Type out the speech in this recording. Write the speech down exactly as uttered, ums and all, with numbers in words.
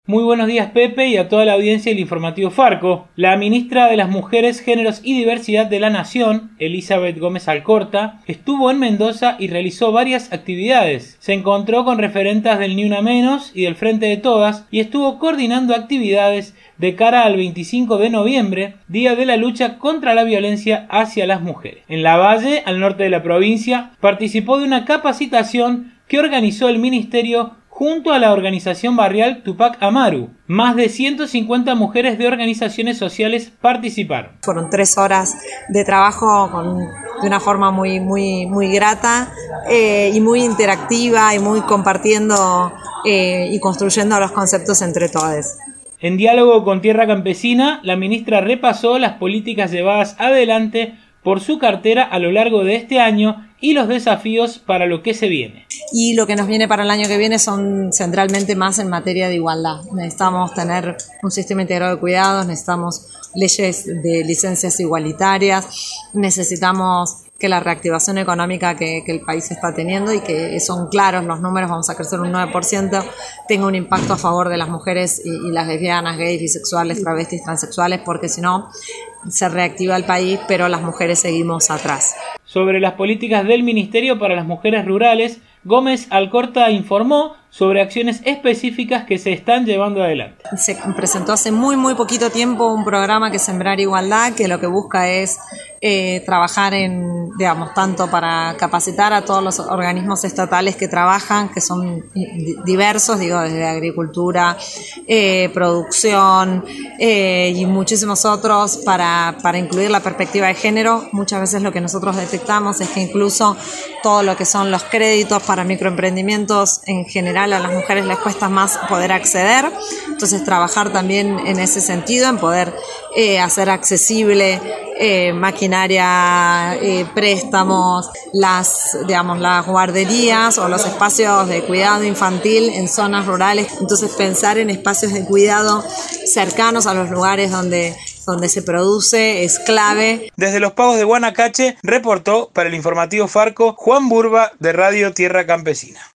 Muy buenos días, Pepe, y a toda la audiencia del informativo Farco. La ministra de las Mujeres, Géneros y Diversidad de la Nación, Elizabeth Gómez Alcorta, estuvo en Mendoza y realizó varias actividades. Se encontró con referentas del Ni Una Menos y del Frente de Todas y estuvo coordinando actividades de cara al veinticinco de noviembre, día de la lucha contra la violencia hacia las mujeres. En Lavalle, al norte de la provincia, participó de una capacitación que organizó el ministerio junto a la organización barrial Tupac Amaru. Más de ciento cincuenta mujeres de organizaciones sociales participaron. Fueron tres horas de trabajo con, de una forma muy, muy, muy grata eh, y muy interactiva y muy compartiendo eh, y construyendo los conceptos entre todos. En diálogo con Tierra Campesina, la ministra repasó las políticas llevadas adelante por su cartera a lo largo de este año y los desafíos para lo que se viene. Y lo que nos viene para el año que viene son centralmente más en materia de igualdad. Necesitamos tener un sistema integrado de cuidados, necesitamos leyes de licencias igualitarias, necesitamos que la reactivación económica que, que el país está teniendo y que son claros los números, vamos a crecer un nueve por ciento, tenga un impacto a favor de las mujeres y, y las lesbianas, gays, bisexuales, travestis, transexuales, porque si no se reactiva el país, pero las mujeres seguimos atrás. Sobre las políticas del Ministerio para las Mujeres Rurales, Gómez Alcorta informó sobre acciones específicas que se están llevando adelante. Se presentó hace muy muy poquito tiempo un programa que es Sembrar Igualdad, que lo que busca es eh, trabajar en, digamos, tanto para capacitar a todos los organismos estatales que trabajan, que son diversos, digo, desde agricultura, eh, producción eh, y muchísimos otros, para, para incluir la perspectiva de género. Muchas veces lo que nosotros detectamos es que incluso todo lo que son los créditos para microemprendimientos en general a las mujeres les cuesta más poder acceder, entonces trabajar también en ese sentido, en poder eh, hacer accesible eh, maquinaria, eh, préstamos, las, digamos, las guarderías o los espacios de cuidado infantil en zonas rurales, entonces pensar en espacios de cuidado cercanos a los lugares donde donde se produce es clave. Desde los Pagos de Guanacache reportó para el informativo Farco Juan Burba de Radio Tierra Campesina.